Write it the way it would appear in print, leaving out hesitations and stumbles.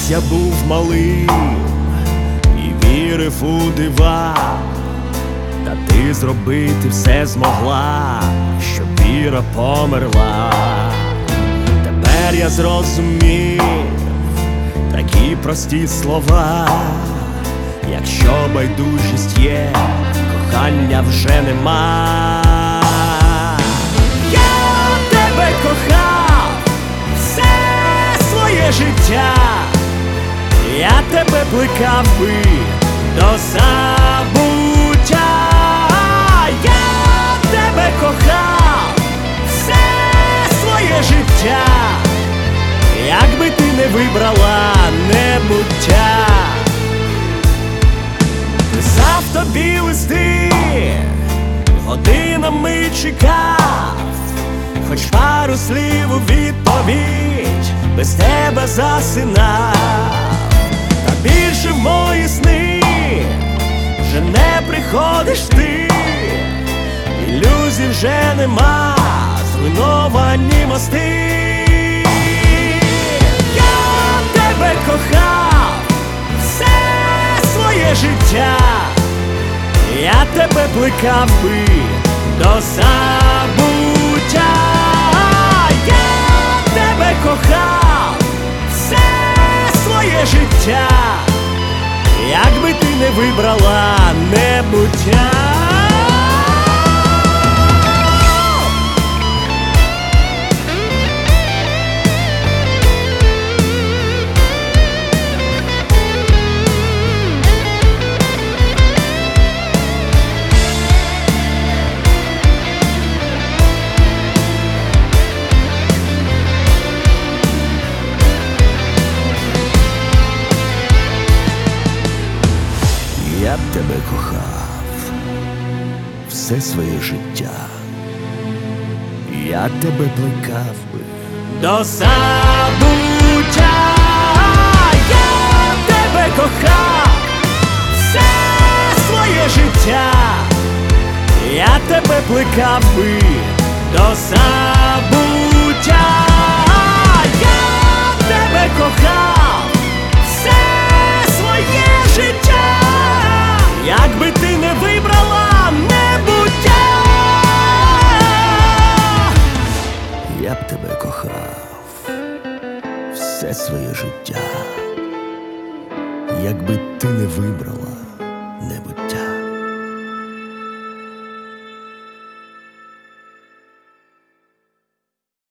Колись я був малим і вірив у дива, та ти зробити все змогла, щоб віра померла. Тепер я зрозумів такі прості слова: якщо байдужість є, кохання вже нема. Я тебе кохав все своє життя, я тебе плекав би до забуття. Я тебе кохав все своє життя, якби ти не вибрала небуття. Писав тобі листи, годинами чекав, хоч пару слів у відповідь без тебе засинав. Та більше в мої сни вже не приходиш ти, ілюзій вже нема, зруйновані мости. Я тебе кохав все своє життя, я тебе плекав би до забуття. Я тебе кохав все своє життя, якби ти не вибрала небуття. Я б тебе кохав все своє життя, я тебе плекав би до забуття. Я тебе кохав все своє життя, я тебе плекав би до забуття. Я тебе кохав все своє життя, якби ти не вибрала небуття. Я б тебе кохав все своє життя, якби ти не вибрала